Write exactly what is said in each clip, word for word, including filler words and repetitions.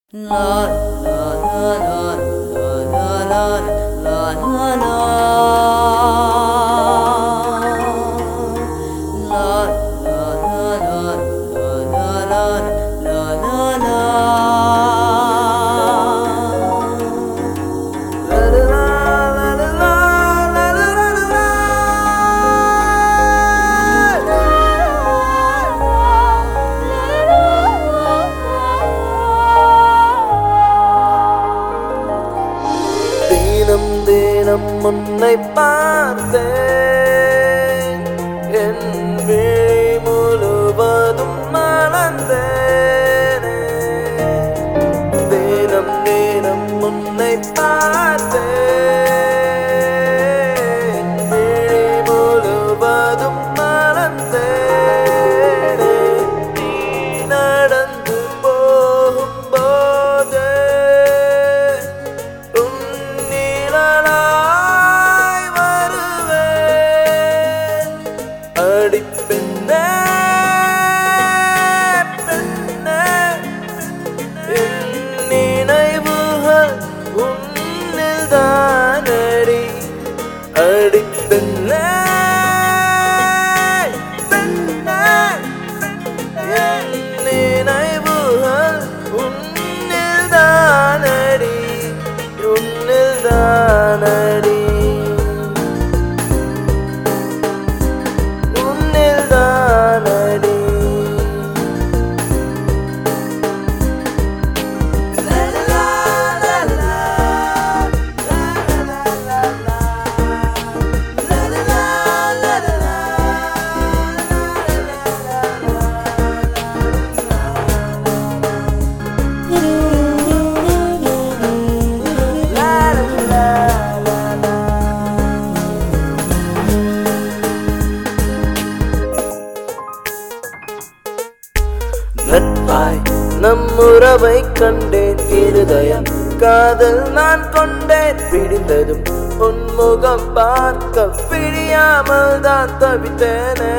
La la la la la la la la தினம் உன்னை பார்த்தேன், என் விழி முழுவதும் மலர்ந்தேனே. தினம் தினம் உன்னை பார்த்தேன், விழி முழுவதும் மலர்ந்தேனே. நீ நடந்து போகும்போது பெண்ணே பெண்ணே, என் நினைவுகள் உன்னில் தானடி. அடி பெண்ணே பெண்ணே, என் நினைவுகள் உன்னில் தானடி, உன்னில் தானடி. நட்பாய் நம் உறவை கண்டேன், இருதயம் காதல் நான் கொண்டேன். பிடிந்ததும் உன் முகம் பார்க்க பிடியாமல் தான் தவித்தேனே.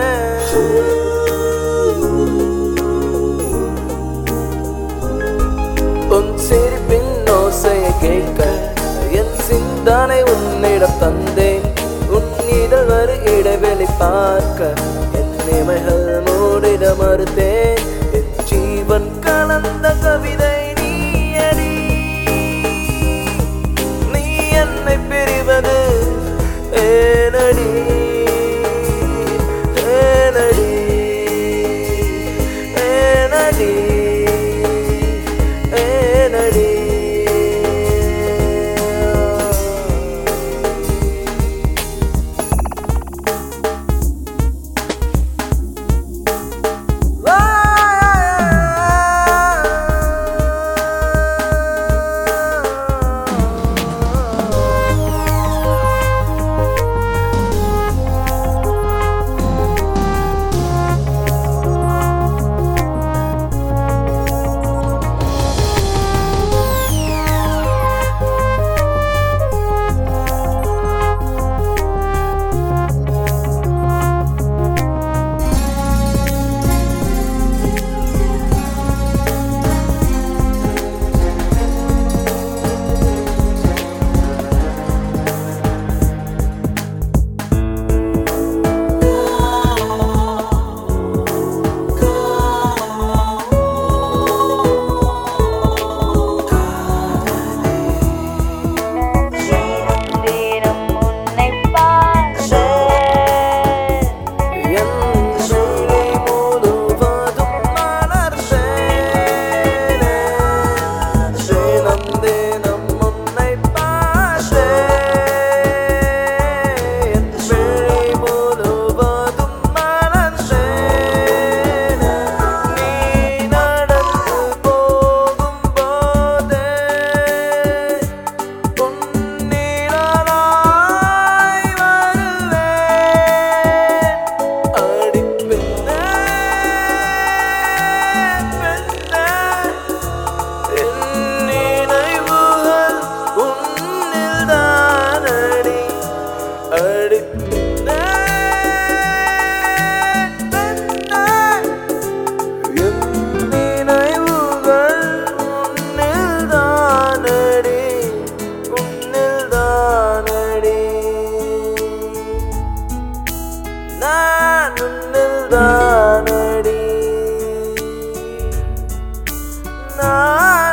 உன் சிரிப்பின் ஓசையை கேட்க என் சிந்தனை உன்னிடம் தந்தேன். உன் இதழ் வரு இடைவெளி பார்க்க என் இமைகள் மூடிட மறுத்தேன். ஜீவன் கலந்த கவிதை நீயடி, நீ என்னை பிரிவது ஏனடி ஏனடி ஏனடி ஏனடி.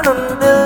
வானத்தில்